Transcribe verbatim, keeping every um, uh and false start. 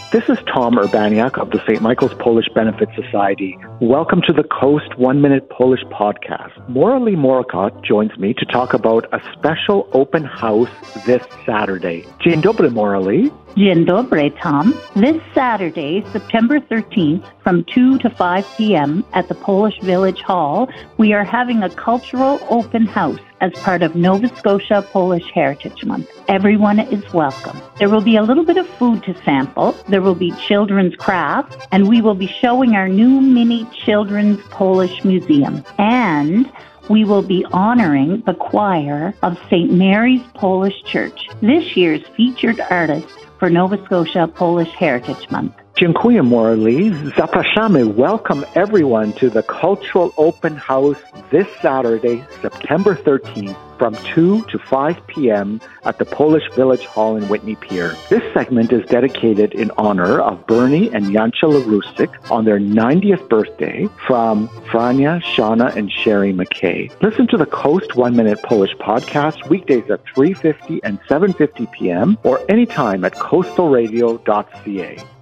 This is Tom Urbaniak of the Saint Michael's Polish Benefit Society. Welcome to the Coast One Minute Polish Podcast. Morali Morakot joins me to talk about a special open house this Saturday. Dzień dobry, Morali. Dzień dobry, Tom. This Saturday, September thirteenth, from two to five p.m. at the Polish Village Hall, we are having a cultural open house as part of Nova Scotia Polish Heritage Month. Everyone is welcome. There will be a little bit of food to sample. There will be children's crafts, and we will be showing our new mini children's Polish museum. And we will be honoring the choir of Saint Mary's Polish Church, this year's featured artist for Nova Scotia Polish Heritage Month. Dziękuję, Morali. Zapraszamy. Welcome everyone to the Cultural Open House this Saturday, September thirteenth, from two to five p.m. at the Polish Village Hall in Whitney Pier. This segment is dedicated in honor of Bernie and Jancha Larusik on their ninetieth birthday from Frania, Shauna, and Sherry McKay. Listen to the Coast One Minute Polish Podcast weekdays at three fifty and seven fifty p.m. or anytime at coastal radio dot c a.